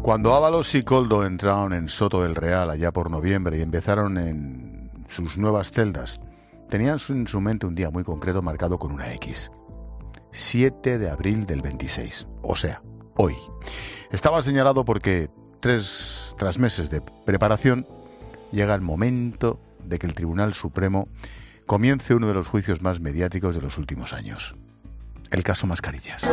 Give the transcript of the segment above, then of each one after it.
Cuando Ábalos y Koldo entraron en Soto del Real allá por noviembre y empezaron en sus nuevas celdas, tenían en su mente un día muy concreto marcado con una X. 7 de abril del 26, o sea, hoy. Estaba señalado porque tras meses de preparación llega el momento de que el Tribunal Supremo comience uno de los juicios más mediáticos de los últimos años. El caso Mascarillas.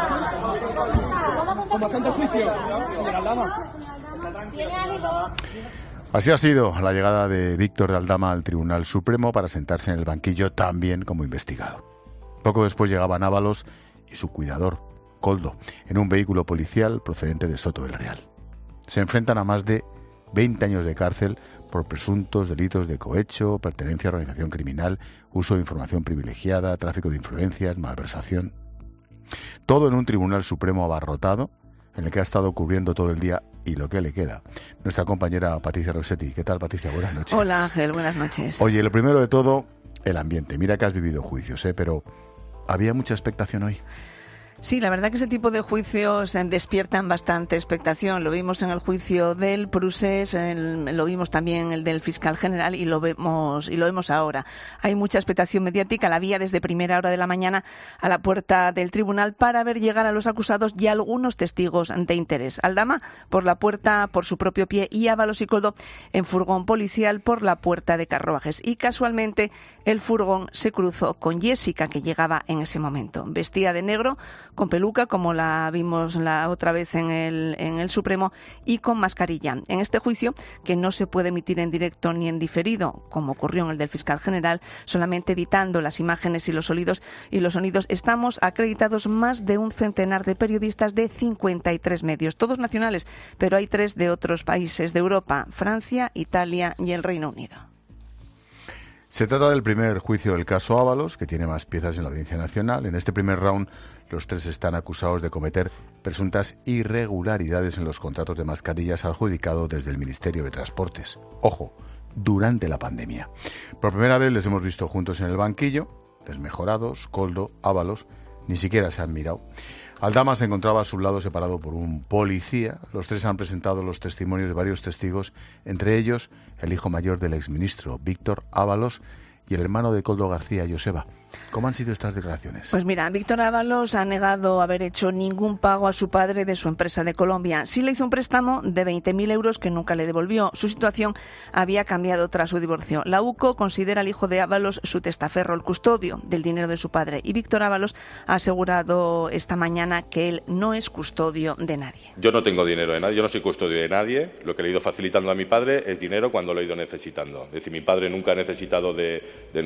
Así ha sido la llegada de Víctor de Aldama al Tribunal Supremo para sentarse en el banquillo también como investigado. Poco después llegaban Ábalos y su cuidador, Koldo, en un vehículo policial procedente de Soto del Real. Se enfrentan a más de 20 años de cárcel por presuntos delitos de cohecho, pertenencia a organización criminal, uso de información privilegiada, tráfico de influencias, malversación. Todo en un Tribunal Supremo abarrotado, en el que ha estado cubriendo todo el día y lo que le queda nuestra compañera Patricia Rossetti. ¿Qué tal, Patricia? Buenas noches. Hola, Ángel. Buenas noches. Oye, lo primero de todo, el ambiente. Mira que has vivido juicios, pero ¿había mucha expectación hoy? Sí, la verdad que ese tipo de juicios despiertan bastante expectación. Lo vimos en el juicio del Prusés, lo vimos también en el del fiscal general y lo vemos ahora. Hay mucha expectación mediática. La había desde primera hora de la mañana a la puerta del tribunal para ver llegar a los acusados y a algunos testigos de interés. Aldama por la puerta por su propio pie y Ábalos y Koldo en furgón policial por la puerta de carruajes. Y casualmente el furgón se cruzó con Jessica, que llegaba en ese momento. Vestida de negro, con peluca, como la vimos la otra vez en el Supremo, y con mascarilla. En este juicio, que no se puede emitir en directo ni en diferido, como ocurrió en el del fiscal general, solamente editando las imágenes y los sonidos, estamos acreditados más de un centenar de periodistas de 53 medios, todos nacionales, pero hay 3 de otros países de Europa: Francia, Italia y el Reino Unido. Se trata del primer juicio del caso Ábalos, que tiene más piezas en la Audiencia Nacional. En este primer round, los 3 están acusados de cometer presuntas irregularidades en los contratos de mascarillas adjudicados desde el Ministerio de Transportes. Ojo, durante la pandemia. Por primera vez les hemos visto juntos en el banquillo, desmejorados. Koldo, Ábalos, ni siquiera se han mirado. Aldama se encontraba a su lado separado por un policía. Los 3 han presentado los testimonios de varios testigos, entre ellos el hijo mayor del exministro, Víctor Ábalos, y el hermano de Koldo García, Joseba. ¿Cómo han sido estas declaraciones? Pues mira, Víctor Ábalos ha negado haber hecho ningún pago a su padre de su empresa de Colombia. Sí le hizo un préstamo de 20.000 euros que nunca le devolvió. Su situación había cambiado tras su divorcio. La UCO considera al hijo de Ábalos su testaferro, el custodio del dinero de su padre. Y Víctor Ábalos ha asegurado esta mañana que él no es custodio de nadie. Yo no tengo dinero de nadie, yo no soy custodio de nadie. Lo que le he ido facilitando a mi padre es dinero cuando lo he ido necesitando. Es decir, mi padre nunca ha necesitado de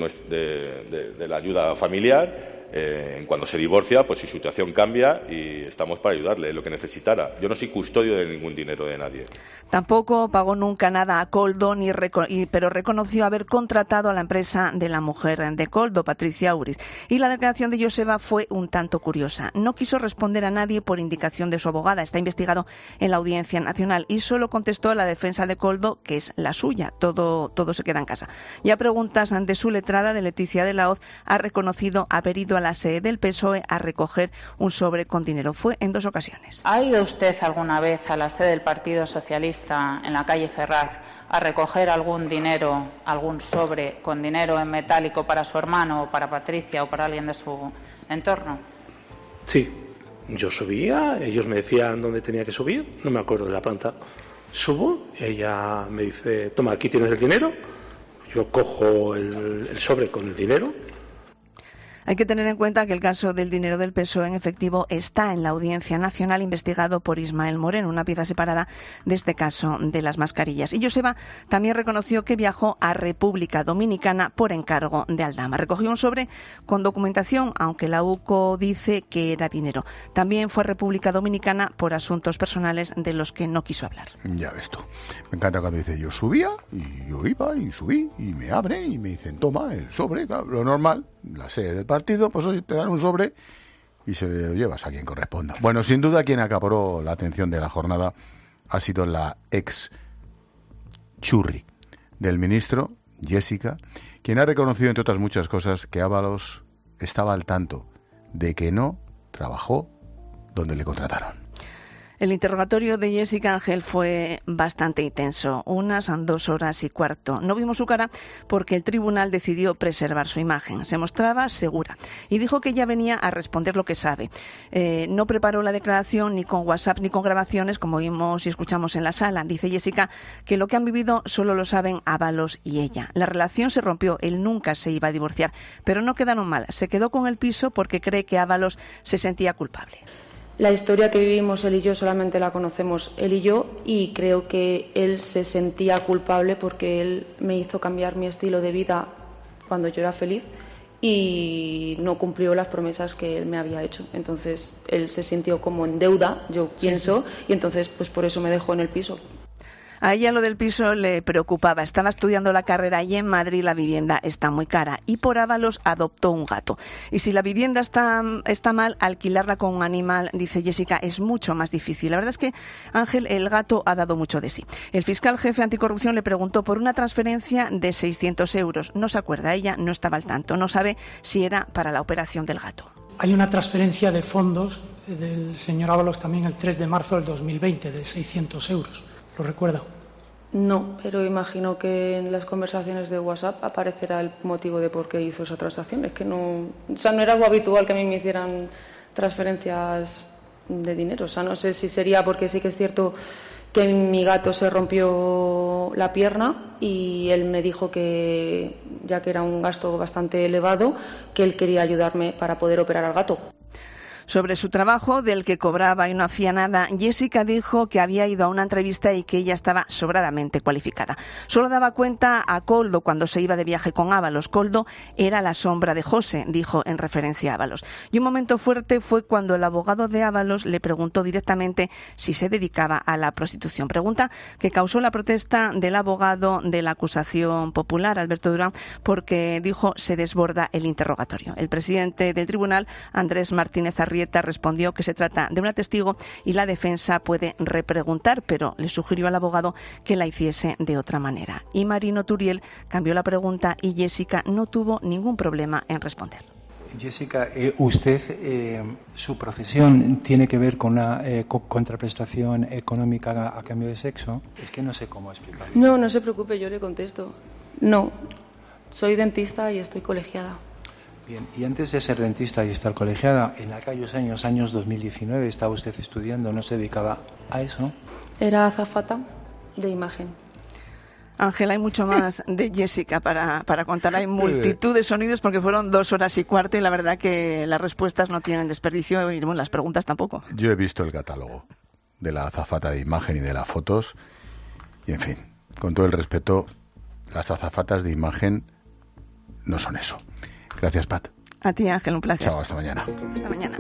la ayuda familiar. Cuando se divorcia, pues su situación cambia y estamos para ayudarle en lo que necesitara. Yo no soy custodio de ningún dinero de nadie. Tampoco pagó nunca nada a Koldo, pero reconoció haber contratado a la empresa de la mujer de Koldo, Patricia Uriz. Y la declaración de Joseba fue un tanto curiosa. No quiso responder a nadie por indicación de su abogada. Está investigado en la Audiencia Nacional y solo contestó a la defensa de Koldo, que es la suya. Todo se queda en casa. Y a preguntas de su letrada, de Leticia de la Hoz, ha reconocido haber ido a la sede del PSOE a recoger un sobre con dinero. Fue en 2 ocasiones. ¿Ha ido usted alguna vez a la sede del Partido Socialista en la calle Ferraz a recoger algún dinero, algún sobre con dinero en metálico para su hermano o para Patricia o para alguien de su entorno? Sí, yo subía, ellos me decían dónde tenía que subir, no me acuerdo de la planta. Subo, ella me dice: toma, aquí tienes el dinero. Yo cojo el sobre con el dinero. Hay que tener en cuenta que el caso del dinero del PSOE en efectivo está en la Audiencia Nacional, investigado por Ismael Moreno, una pieza separada de este caso de las mascarillas. Y Joseba también reconoció que viajó a República Dominicana por encargo de Aldama. Recogió un sobre con documentación, aunque la UCO dice que era dinero. También fue a República Dominicana por asuntos personales de los que no quiso hablar. Ya ves tú. Me encanta cuando dice: yo subía y yo iba y subí y me abren y me dicen: toma el sobre. Claro, lo normal, la sede del partido, pues hoy te dan un sobre y se lo llevas a quien corresponda. Bueno, sin duda quien acaparó la atención de la jornada ha sido la ex churri del ministro, Jessica, quien ha reconocido, entre otras muchas cosas, que Ábalos estaba al tanto de que no trabajó donde le contrataron. El interrogatorio de Jessica Ángel fue bastante intenso, unas 2 horas y cuarto. No vimos su cara porque el tribunal decidió preservar su imagen. Se mostraba segura y dijo que ella venía a responder lo que sabe. No preparó la declaración ni con WhatsApp ni con grabaciones, como vimos y escuchamos en la sala. Dice Jessica que lo que han vivido solo lo saben Ábalos y ella. La relación se rompió, él nunca se iba a divorciar, pero no quedaron mal. Se quedó con el piso porque cree que Ábalos se sentía culpable. La historia que vivimos él y yo solamente la conocemos él y yo, y creo que él se sentía culpable porque él me hizo cambiar mi estilo de vida cuando yo era feliz y no cumplió las promesas que él me había hecho. Entonces él se sintió como en deuda, yo pienso, y entonces pues por eso me dejó en el piso. A ella lo del piso le preocupaba. Estaba estudiando la carrera y en Madrid la vivienda está muy cara. Y por Ábalos adoptó un gato. Y si la vivienda está mal, alquilarla con un animal, dice Jessica, es mucho más difícil. La verdad es que Ángel, el gato, ha dado mucho de sí. El fiscal jefe anticorrupción le preguntó por una transferencia de 600 euros. No se acuerda, ella no estaba al tanto. No sabe si era para la operación del gato. Hay una transferencia de fondos del señor Ábalos también el 3 de marzo del 2020 de 600 euros. ¿Lo recuerda? No, pero imagino que en las conversaciones de WhatsApp aparecerá el motivo de por qué hizo esa transacción. Es que no era algo habitual que a mí me hicieran transferencias de dinero. O sea, no sé si sería porque sí que es cierto que mi gato se rompió la pierna y él me dijo que, ya que era un gasto bastante elevado, que él quería ayudarme para poder operar al gato. Sobre su trabajo, del que cobraba y no hacía nada, Jessica dijo que había ido a una entrevista y que ella estaba sobradamente cualificada. Solo daba cuenta a Koldo cuando se iba de viaje con Ábalos. Koldo era la sombra de José, dijo en referencia a Ábalos. Y un momento fuerte fue cuando el abogado de Ábalos le preguntó directamente si se dedicaba a la prostitución. Pregunta que causó la protesta del abogado de la acusación popular, Alberto Durán, porque dijo se desborda el interrogatorio. El presidente del tribunal, Andrés Martínez Arrieta, respondió que se trata de una testigo y la defensa puede repreguntar, pero le sugirió al abogado que la hiciese de otra manera. Y Marino Turiel cambió la pregunta y Jessica no tuvo ningún problema en responder. Jessica, usted, su profesión tiene que ver con una contraprestación económica a cambio de sexo. Es que no sé cómo explicarlo. No se preocupe, yo le contesto. No, soy dentista y estoy colegiada. Bien, y antes de ser dentista y estar colegiada, en aquellos años 2019, estaba usted estudiando, ¿no se dedicaba a eso? Era azafata de imagen. Ángel, hay mucho más de Jessica para contar. Hay multitud de sonidos porque fueron 2 horas y cuarto y la verdad que las respuestas no tienen desperdicio y bueno, las preguntas tampoco. Yo he visto el catálogo de la azafata de imagen y de las fotos y, en fin, con todo el respeto, las azafatas de imagen no son eso. Gracias, Pat. A ti, Ángel, un placer. Chao, hasta mañana. Hasta mañana.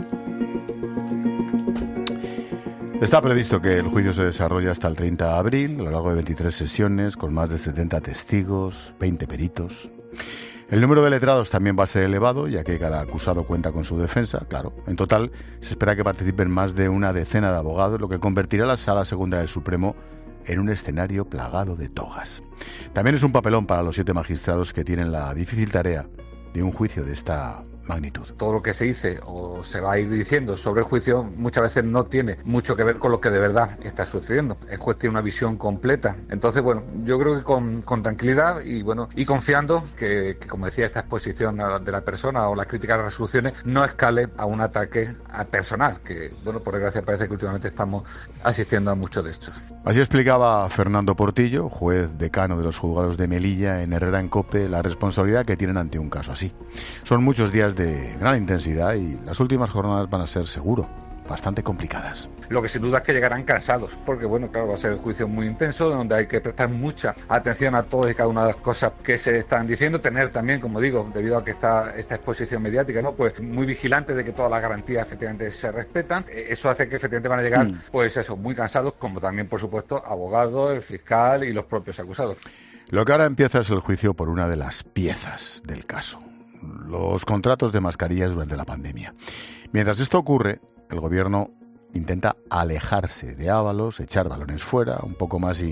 Está previsto que el juicio se desarrolle hasta el 30 de abril, a lo largo de 23 sesiones, con más de 70 testigos, 20 peritos. El número de letrados también va a ser elevado, ya que cada acusado cuenta con su defensa, claro. En total, se espera que participen más de una decena de abogados, lo que convertirá la Sala Segunda del Supremo en un escenario plagado de togas. También es un papelón para los 7 magistrados que tienen la difícil tarea de un juicio de esta magnitud. Todo lo que se dice o se va a ir diciendo sobre el juicio muchas veces no tiene mucho que ver con lo que de verdad está sucediendo. El juez tiene una visión completa. Entonces, bueno, yo creo que con tranquilidad y confiando que, como decía, esta exposición de la persona o la crítica a las resoluciones no escale a un ataque personal, que, bueno, por desgracia parece que últimamente estamos asistiendo a muchos de estos. Así explicaba Fernando Portillo, juez decano de los juzgados de Melilla en Herrera en COPE, la responsabilidad que tienen ante un caso así. Son muchos días de gran intensidad y las últimas jornadas van a ser, seguro, bastante complicadas. Lo que sin duda es que llegarán cansados, porque bueno, claro, va a ser el juicio muy intenso, donde hay que prestar mucha atención a todas y cada una de las cosas que se están diciendo, tener también, como digo, debido a que está esta exposición mediática, ¿no? Pues muy vigilante de que todas las garantías efectivamente se respetan. Eso hace que efectivamente van a llegar, pues eso, muy cansados, como también, por supuesto, abogados, el fiscal y los propios acusados. Lo que ahora empieza es el juicio por una de las piezas del caso: los contratos de mascarillas durante la pandemia. Mientras esto ocurre, el gobierno intenta alejarse de Ábalos, echar balones fuera un poco más y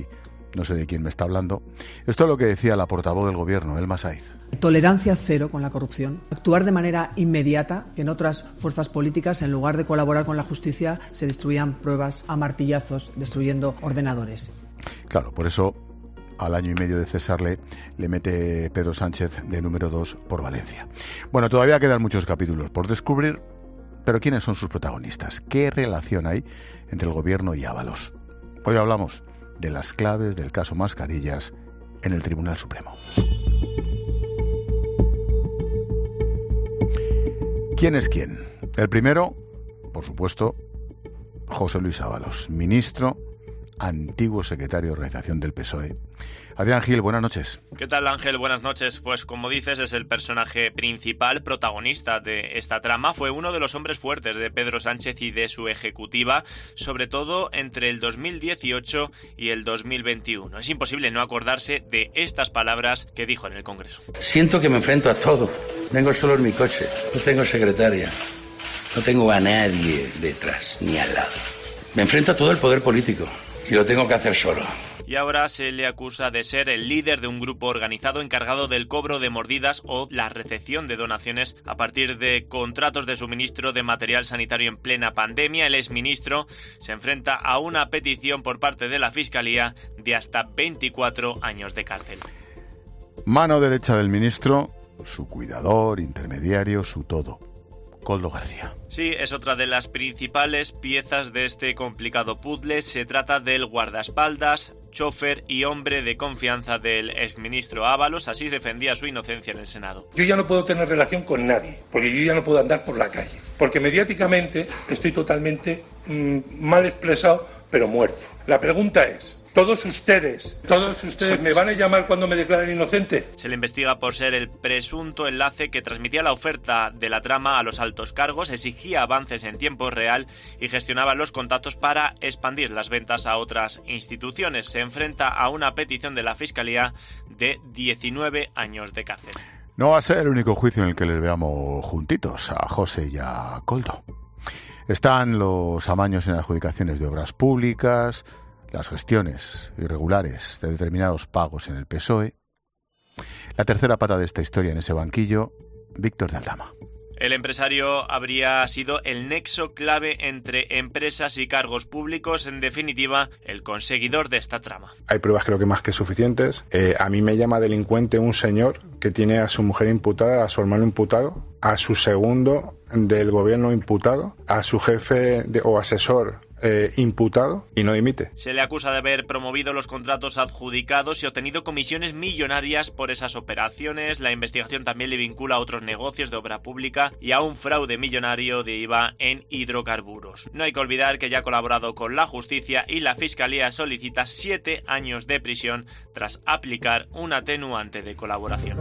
no sé de quién me está hablando. Esto es lo que decía la portavoz del Gobierno, Elma Saiz. Tolerancia cero con la corrupción. Actuar de manera inmediata, que en otras fuerzas políticas, en lugar de colaborar con la justicia, se destruían pruebas a martillazos, destruyendo ordenadores. Claro, por eso al año y medio de cesarle le mete Pedro Sánchez de número 2 por Valencia. Bueno, todavía quedan muchos capítulos por descubrir, pero ¿quiénes son sus protagonistas? ¿Qué relación hay entre el Gobierno y Ábalos? Hoy hablamos de las claves del caso Mascarillas en el Tribunal Supremo. ¿Quién es quién? El primero, por supuesto, José Luis Ábalos, ministro, antiguo secretario de organización del PSOE. Adrián Gil, buenas noches. ¿Qué tal, Ángel? Buenas noches. Pues como dices, es el personaje principal, protagonista de esta trama. Fue uno de los hombres fuertes de Pedro Sánchez y de su ejecutiva, sobre todo entre el 2018 y el 2021. Es imposible no acordarse de estas palabras que dijo en el Congreso. Siento que me enfrento a todo. Vengo solo en mi coche. No tengo secretaria. No tengo a nadie detrás, ni al lado. Me enfrento a todo el poder político y lo tengo que hacer solo. Y ahora se le acusa de ser el líder de un grupo organizado encargado del cobro de mordidas o la recepción de donaciones a partir de contratos de suministro de material sanitario en plena pandemia. El exministro se enfrenta a una petición por parte de la Fiscalía de hasta 24 años de cárcel. Mano derecha del ministro, su cuidador, intermediario, su todo. Koldo García. Sí, es otra de las principales piezas de este complicado puzzle. Se trata del guardaespaldas, chofer y hombre de confianza del exministro Ábalos. Así defendía su inocencia en el Senado. Yo ya no puedo tener relación con nadie, porque yo ya no puedo andar por la calle, porque mediáticamente estoy totalmente mal expresado, pero muerto. La pregunta es, ¿Todos ustedes me van a llamar cuando me declaren inocente? Se le investiga por ser el presunto enlace que transmitía la oferta de la trama a los altos cargos, exigía avances en tiempo real y gestionaba los contactos para expandir las ventas a otras instituciones. Se enfrenta a una petición de la Fiscalía de 19 años de cárcel. No va a ser el único juicio en el que les veamos juntitos, a José y a Koldo. Están los amaños en adjudicaciones de obras públicas, las gestiones irregulares de determinados pagos en el PSOE. La tercera pata de esta historia en ese banquillo, Víctor de Aldama. El empresario habría sido el nexo clave entre empresas y cargos públicos, en definitiva, el conseguidor de esta trama. Hay pruebas creo que más que suficientes. A mí me llama delincuente un señor que tiene a su mujer imputada, a su hermano imputado, a su segundo del gobierno imputado, a su jefe o asesor imputado y no dimite. Se le acusa de haber promovido los contratos adjudicados y obtenido comisiones millonarias por esas operaciones. La investigación también le vincula a otros negocios de obra pública y a un fraude millonario de IVA en hidrocarburos. No hay que olvidar que ya ha colaborado con la justicia y la Fiscalía solicita 7 años de prisión tras aplicar un atenuante de colaboración.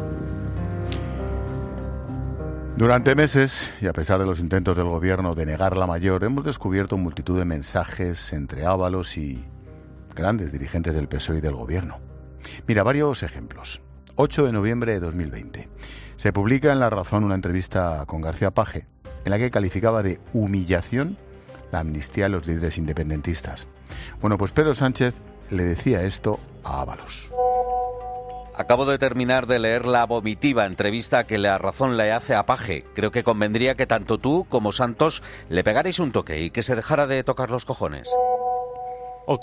Durante meses, y a pesar de los intentos del gobierno de negar la mayor, hemos descubierto multitud de mensajes entre Ábalos y grandes dirigentes del PSOE y del gobierno. Mira, varios ejemplos. 8 de noviembre de 2020. Se publica en La Razón una entrevista con García Page, en la que calificaba de humillación la amnistía a los líderes independentistas. Bueno, pues Pedro Sánchez le decía esto a Ábalos. Acabo de terminar de leer la vomitiva entrevista que La Razón le hace a Page. Creo que convendría que tanto tú como Santos le pegarais un toque y que se dejara de tocar los cojones. Ok.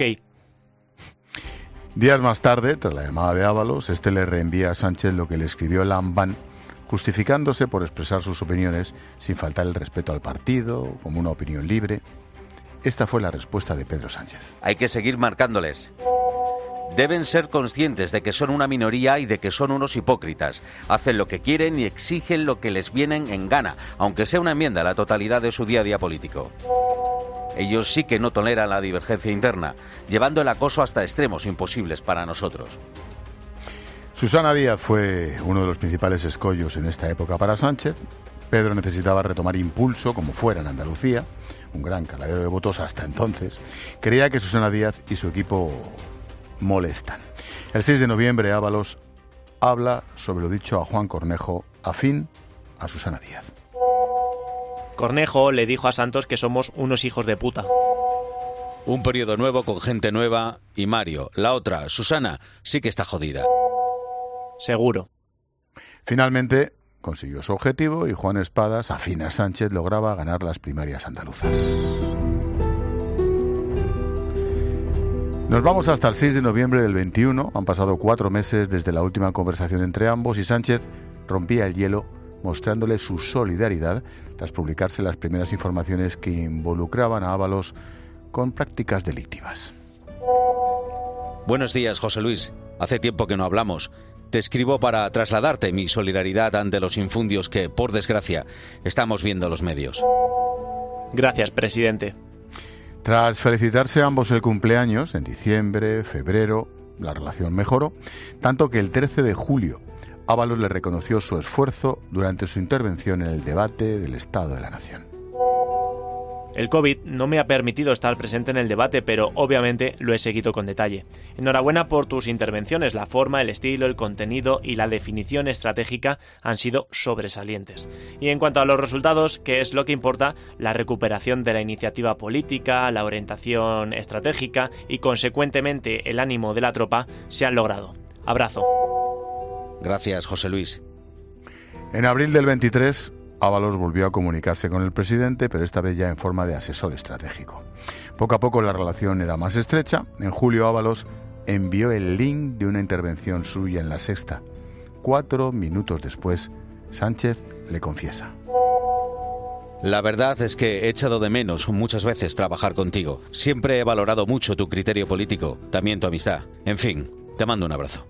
Días más tarde, tras la llamada de Ábalos, este le reenvía a Sánchez lo que le escribió Lambán, justificándose por expresar sus opiniones sin faltar el respeto al partido, como una opinión libre. Esta fue la respuesta de Pedro Sánchez. Hay que seguir marcándoles. Deben ser conscientes de que son una minoría y de que son unos hipócritas. Hacen lo que quieren y exigen lo que les vienen en gana, aunque sea una enmienda a la totalidad de su día a día político. Ellos sí que no toleran la divergencia interna, llevando el acoso hasta extremos imposibles para nosotros. Susana Díaz fue uno de los principales escollos en esta época para Sánchez. Pedro necesitaba retomar impulso, como fuera en Andalucía, un gran caladero de votos hasta entonces. Creía que Susana Díaz y su equipo molestan. El 6 de noviembre Ábalos habla sobre lo dicho a Juan Cornejo, afín a Susana Díaz. Cornejo le dijo a Santos que somos unos hijos de puta. Un periodo nuevo con gente nueva y Mario. La otra, Susana, sí que está jodida. Seguro. Finalmente consiguió su objetivo y Juan Espadas, afín a Sánchez, lograba ganar las primarias andaluzas. Nos vamos hasta el 6 de noviembre del 21. Han pasado 4 meses desde la última conversación entre ambos y Sánchez rompía el hielo mostrándole su solidaridad tras publicarse las primeras informaciones que involucraban a Ábalos con prácticas delictivas. Buenos días, José Luis. Hace tiempo que no hablamos. Te escribo para trasladarte mi solidaridad ante los infundios que, por desgracia, estamos viendo en los medios. Gracias, presidente. Tras felicitarse ambos el cumpleaños, en diciembre, febrero, la relación mejoró, tanto que el 13 de julio Ábalos le reconoció su esfuerzo durante su intervención en el debate del Estado de la Nación. El COVID no me ha permitido estar presente en el debate, pero obviamente lo he seguido con detalle. Enhorabuena por tus intervenciones. La forma, el estilo, el contenido y la definición estratégica han sido sobresalientes. Y en cuanto a los resultados, que es lo que importa, la recuperación de la iniciativa política, la orientación estratégica y, consecuentemente, el ánimo de la tropa se han logrado. Abrazo. Gracias, José Luis. En abril del 23... Ábalos volvió a comunicarse con el presidente, pero esta vez ya en forma de asesor estratégico. Poco a poco la relación era más estrecha. En julio Ábalos envió el link de una intervención suya en La Sexta. 4 minutos después, Sánchez le confiesa. La verdad es que he echado de menos muchas veces trabajar contigo. Siempre he valorado mucho tu criterio político, también tu amistad. En fin, te mando un abrazo.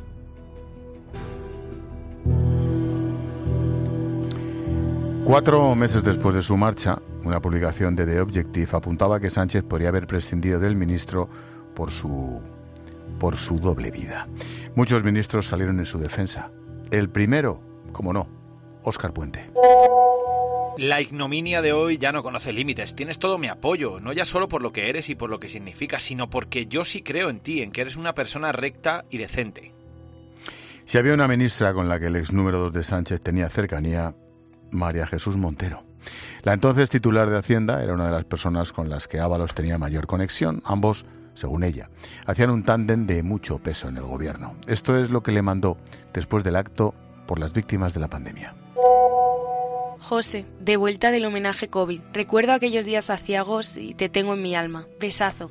Cuatro meses después de su marcha, una publicación de The Objective apuntaba que Sánchez podría haber prescindido del ministro por su doble vida. Muchos ministros salieron en su defensa. El primero, como no, Óscar Puente. La ignominia de hoy ya no conoce límites. Tienes todo mi apoyo, no ya solo por lo que eres y por lo que significas, sino porque yo sí creo en ti, en que eres una persona recta y decente. Si había una ministra con la que el ex número 2 de Sánchez tenía cercanía, María Jesús Montero. La entonces titular de Hacienda era una de las personas con las que Ábalos tenía mayor conexión. Ambos, según ella, hacían un tándem de mucho peso en el gobierno. Esto es lo que le mandó después del acto por las víctimas de la pandemia. José, de vuelta del homenaje COVID. Recuerdo aquellos días aciagos y te tengo en mi alma. Besazo.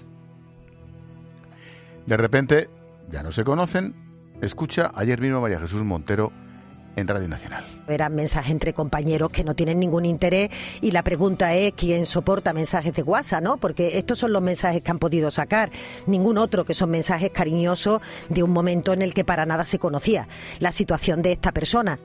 De repente, ya no se conocen. Escucha, ayer vino María Jesús Montero en Radio Nacional. Eran mensajes entre compañeros que no tienen ningún interés y la pregunta es quién soporta mensajes de WhatsApp, ¿no? Porque estos son los mensajes que han podido sacar, ningún otro, que son mensajes cariñosos de un momento en el que para nada se conocía la situación de esta persona.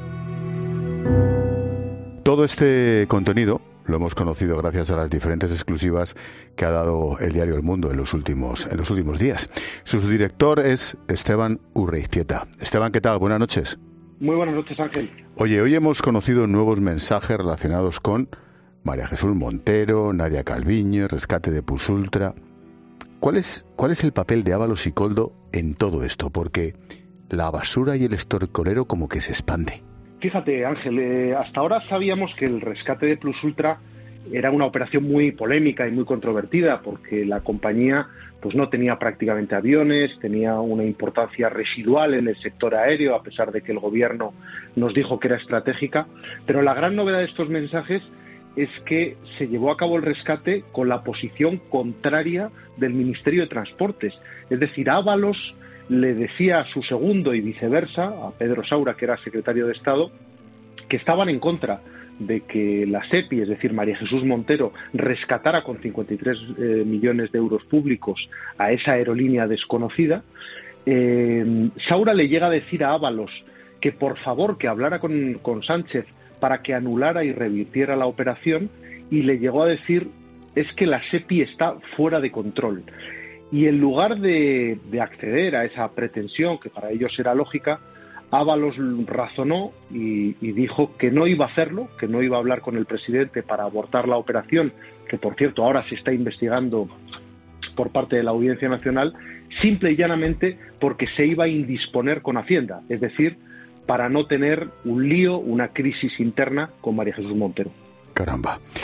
Todo este contenido lo hemos conocido gracias a las diferentes exclusivas que ha dado el diario El Mundo en los últimos días. Su director es Esteban Urreiztieta. Esteban, ¿qué tal? Buenas noches. Muy buenas noches, Ángel. Oye, hoy hemos conocido nuevos mensajes relacionados con María Jesús Montero, Nadia Calviño, rescate de Plusultra. ¿Cuál es el papel de Ábalos y Koldo en todo esto? Porque la basura y el estorcolero como que se expande. Fíjate, Ángel, hasta ahora sabíamos que el rescate de Plusultra era una operación muy polémica y muy controvertida porque la compañía pues no tenía prácticamente aviones, tenía una importancia residual en el sector aéreo, a pesar de que el gobierno nos dijo que era estratégica. Pero la gran novedad de estos mensajes es que se llevó a cabo el rescate con la posición contraria del Ministerio de Transportes. Es decir, Ábalos le decía a su segundo y viceversa, a Pedro Saura, que era secretario de Estado, que estaban en contra de que la SEPI, es decir, María Jesús Montero, rescatara con 53 millones de euros públicos a esa aerolínea desconocida. Saura le llega a decir a Ábalos que por favor que hablara con Sánchez para que anulara y revirtiera la operación, y le llegó a decir es que la SEPI está fuera de control. Y en lugar de acceder a esa pretensión, que para ellos era lógica, Ábalos razonó y dijo que no iba a hacerlo, que no iba a hablar con el presidente para abortar la operación, que por cierto ahora se está investigando por parte de la Audiencia Nacional, simple y llanamente porque se iba a indisponer con Hacienda, es decir, para no tener un lío, una crisis interna con María Jesús Montero. Caramba.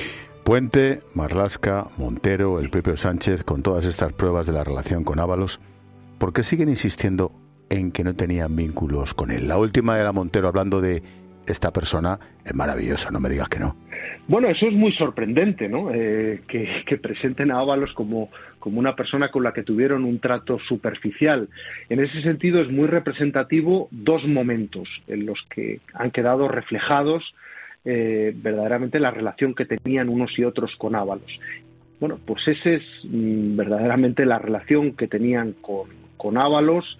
Puente, Marlaska, Montero, el propio Sánchez, con todas estas pruebas de la relación con Ábalos, ¿por qué siguen insistiendo en que no tenían vínculos con él? La última era Montero hablando de esta persona, es maravilloso, no me digas que no. Bueno, eso es muy sorprendente, ¿no? Que presenten a Ábalos como una persona con la que tuvieron un trato superficial. En ese sentido es muy representativo dos momentos en los que han quedado reflejados verdaderamente la relación que tenían unos y otros con Ábalos. Bueno, pues esa es verdaderamente la relación que tenían con Ábalos,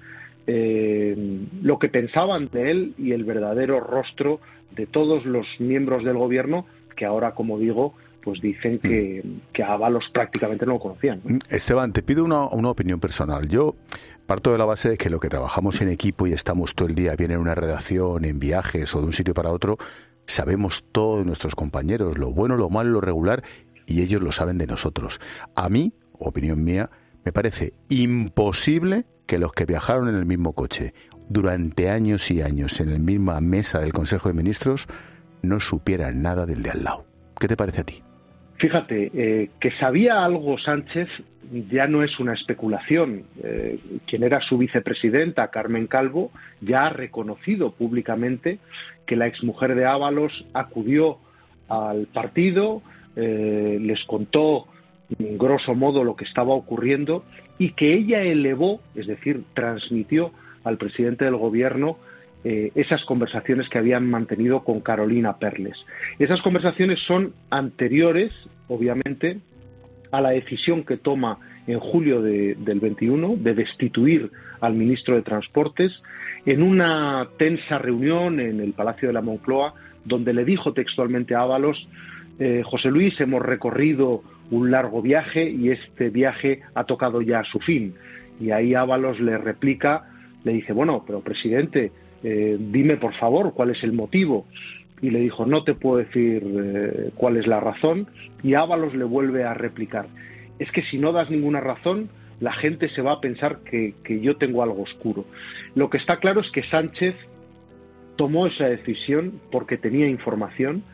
lo que pensaban de él y el verdadero rostro de todos los miembros del gobierno que ahora, como digo, pues dicen que a Ábalos prácticamente no lo conocían, ¿no? Esteban, te pido una opinión personal. Yo parto de la base de que lo que trabajamos en equipo y estamos todo el día bien en una redacción, en viajes o de un sitio para otro, sabemos todo de nuestros compañeros, lo bueno, lo malo, lo regular, y ellos lo saben de nosotros. A mí, opinión mía, me parece imposible que los que viajaron en el mismo coche durante años y años en la misma mesa del Consejo de Ministros no supieran nada del de al lado. ¿Qué te parece a ti? Fíjate, que sabía algo Sánchez ya no es una especulación. Quien era su vicepresidenta, Carmen Calvo, ya ha reconocido públicamente que la exmujer de Ábalos acudió al partido, les contó grosso modo lo que estaba ocurriendo y que ella elevó, es decir, transmitió al presidente del gobierno esas conversaciones que habían mantenido con Carolina Perles. Esas conversaciones son anteriores, obviamente, a la decisión que toma en julio del 21 de destituir al ministro de Transportes en una tensa reunión en el Palacio de la Moncloa, donde le dijo textualmente a Ábalos: José Luis, hemos recorrido un largo viaje y este viaje ha tocado ya su fin. Y ahí Ábalos le replica, le dice: bueno, pero presidente, dime por favor cuál es el motivo. Y le dijo: no te puedo decir cuál es la razón. Y Ábalos le vuelve a replicar: es que si no das ninguna razón, la gente se va a pensar que yo tengo algo oscuro. Lo que está claro es que Sánchez tomó esa decisión porque tenía información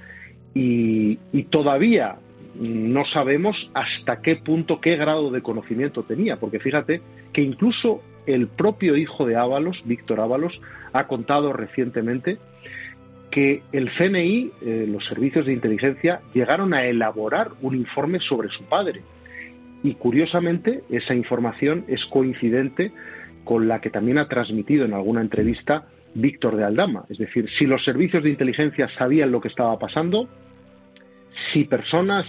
y todavía no sabemos hasta qué punto, qué grado de conocimiento tenía, porque fíjate que incluso el propio hijo de Ábalos, Víctor Ábalos, ha contado recientemente que el CNI, los servicios de inteligencia, llegaron a elaborar un informe sobre su padre. Y curiosamente, esa información es coincidente con la que también ha transmitido en alguna entrevista Víctor de Aldama. Es decir, si los servicios de inteligencia sabían lo que estaba pasando, si personas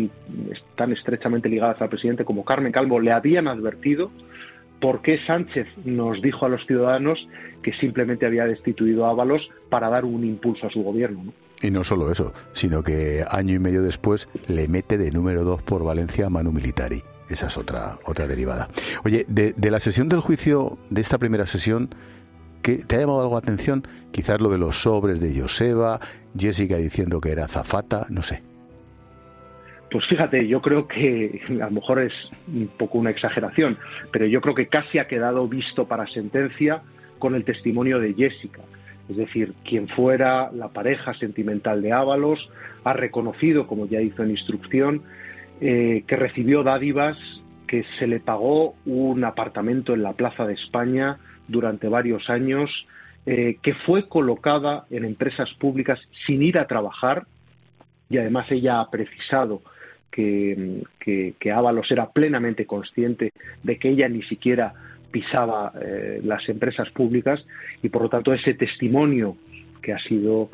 tan estrechamente ligadas al presidente como Carmen Calvo le habían advertido, ¿por qué Sánchez nos dijo a los ciudadanos que simplemente había destituido a Ábalos para dar un impulso a su gobierno, ¿no? Y no solo eso, sino que año y medio después le mete de número 2 por Valencia a Manu Militari. Esa es otra derivada. Oye, de la sesión del juicio, de esta primera sesión, ¿qué te ha llamado algo la atención? Quizás lo de los sobres de Joseba, Jessica diciendo que era azafata, no sé. Pues fíjate, yo creo que a lo mejor es un poco una exageración, pero yo creo que casi ha quedado visto para sentencia con el testimonio de Jessica. Es decir, quien fuera la pareja sentimental de Ábalos ha reconocido, como ya hizo en instrucción, que recibió dádivas, que se le pagó un apartamento en la Plaza de España durante varios años, que fue colocada en empresas públicas sin ir a trabajar, y además ella ha precisado que Ábalos era plenamente consciente de que ella ni siquiera pisaba las empresas públicas, y por lo tanto ese testimonio que ha sido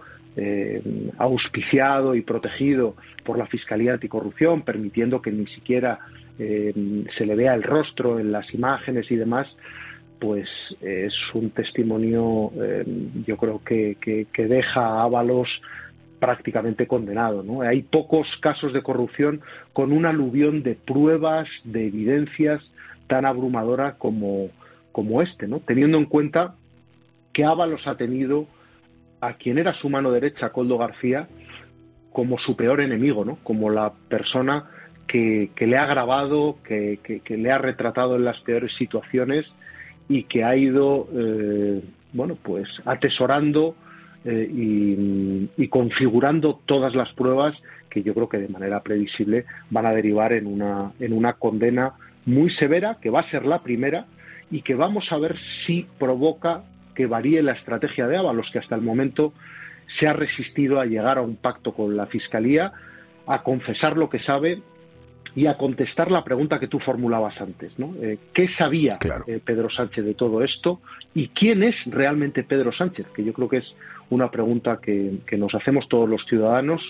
auspiciado y protegido por la Fiscalía Anticorrupción, permitiendo que ni siquiera se le vea el rostro en las imágenes y demás, pues es un testimonio, yo creo que deja a Ábalos prácticamente condenado, ¿no? Hay pocos casos de corrupción con un aluvión de pruebas, de evidencias tan abrumadora como este, ¿no? Teniendo en cuenta que Ábalos ha tenido a quien era su mano derecha, Koldo García, como su peor enemigo, ¿no? Como la persona que le ha grabado, que le ha retratado en las peores situaciones y que ha ido, pues atesorando y configurando todas las pruebas que yo creo que de manera previsible van a derivar en una condena muy severa, que va a ser la primera, y que vamos a ver si provoca que varíe la estrategia de Ábalos, que hasta el momento se ha resistido a llegar a un pacto con la Fiscalía, a confesar lo que sabe y a contestar la pregunta que tú formulabas antes, ¿no? ¿Qué sabía Pedro Sánchez de todo esto? ¿Y quién es realmente Pedro Sánchez? Que yo creo que es una pregunta que nos hacemos todos los ciudadanos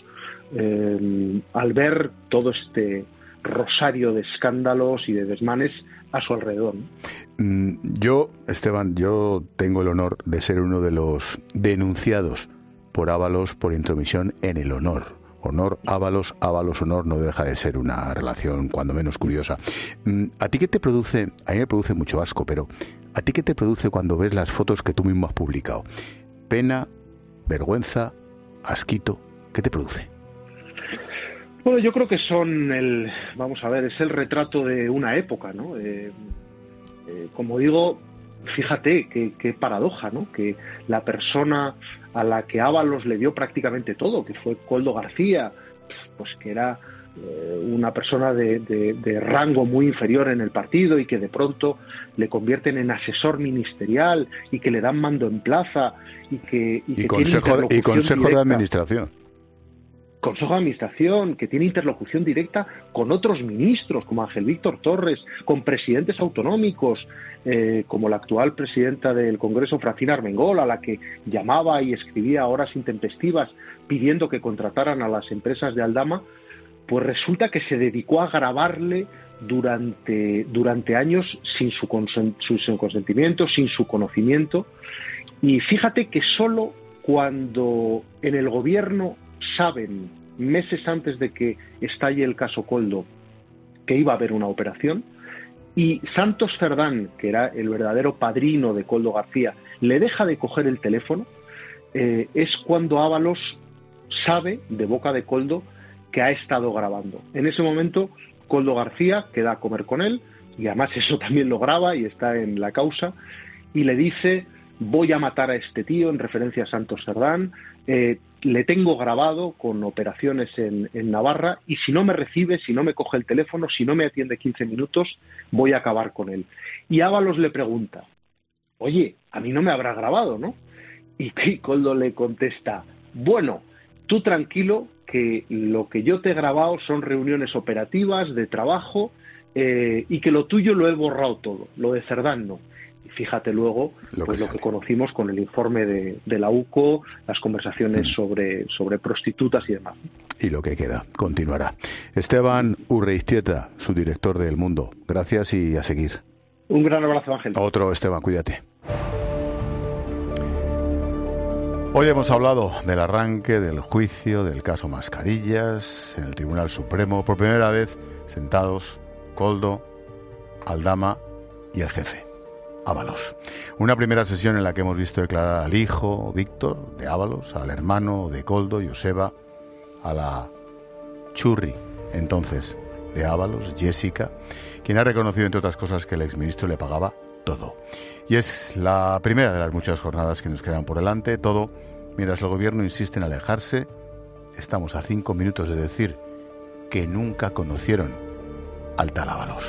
al ver todo este rosario de escándalos y de desmanes a su alrededor, ¿no? Yo, Esteban, tengo el honor de ser uno de los denunciados por Ábalos por intromisión en el honor. Honor, Ábalos, Ábalos, honor, no deja de ser una relación cuando menos curiosa. ¿A ti qué te produce? A mí me produce mucho asco, pero ¿a ti qué te produce cuando ves las fotos que tú mismo has publicado? ¿Pena, vergüenza, asquito? ¿Qué te produce? Bueno, yo creo que es el retrato de una época, ¿no? Como digo, fíjate qué paradoja, ¿no? Que la persona a la que Ábalos le dio prácticamente todo, que fue Koldo García, pues que era una persona de rango muy inferior en el partido y que de pronto le convierten en asesor ministerial y que le dan mando en plaza y consejo de administración. Consejo de Administración, que tiene interlocución directa con otros ministros, como Ángel Víctor Torres, con presidentes autonómicos, como la actual presidenta del Congreso, Francina Armengol, a la que llamaba y escribía a horas intempestivas pidiendo que contrataran a las empresas de Aldama, pues resulta que se dedicó a grabarle durante años sin su consentimiento, sin su conocimiento. Y fíjate que solo cuando en el gobierno saben, meses antes de que estalle el caso Koldo, que iba a haber una operación, y Santos Cerdán, que era el verdadero padrino de Koldo García, le deja de coger el teléfono, es cuando Ábalos sabe, de boca de Koldo, que ha estado grabando. En ese momento, Koldo García queda a comer con él, y además eso también lo graba y está en la causa, y le dice: voy a matar a este tío, en referencia a Santos Cerdán, le tengo grabado con operaciones en Navarra, y si no me recibe, si no me coge el teléfono, si no me atiende 15 minutos, voy a acabar con él. Y Ábalos le pregunta: oye, a mí no me habrá grabado, ¿no? Y Koldo le contesta: bueno, tú tranquilo, que lo que yo te he grabado son reuniones operativas, de trabajo, y que lo tuyo lo he borrado todo, lo de Cerdán no. Fíjate luego lo que conocimos con el informe de la UCO, las conversaciones sobre prostitutas y demás. Y lo que queda, continuará. Esteban Urreiztieta, subdirector de El Mundo. Gracias y a seguir. Un gran abrazo, Ángel. Otro, Esteban, cuídate. Hoy hemos hablado del arranque del juicio del caso Mascarillas en el Tribunal Supremo. Por primera vez sentados Koldo, Aldama y el jefe, Ábalos. Una primera sesión en la que hemos visto declarar al hijo, Víctor, de Ábalos, al hermano de Koldo, Joseba, a la churri, entonces, de Ábalos, Jessica, quien ha reconocido, entre otras cosas, que el exministro le pagaba todo. Y es la primera de las muchas jornadas que nos quedan por delante, todo mientras el gobierno insiste en alejarse. Estamos a 5 minutos de decir que nunca conocieron al tal Ábalos.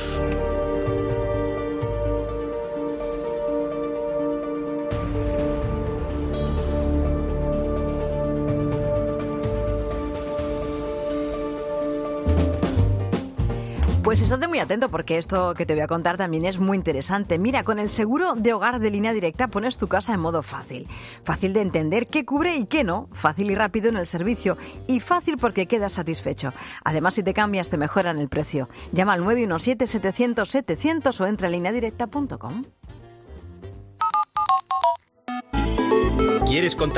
Pues estate muy atento porque esto que te voy a contar también es muy interesante. Mira, con el seguro de hogar de Línea Directa pones tu casa en modo fácil. Fácil de entender qué cubre y qué no. Fácil y rápido en el servicio. Y fácil porque quedas satisfecho. Además, si te cambias, te mejoran el precio. Llama al 917-700-700 o entra a lineadirecta.com. ¿Quieres contar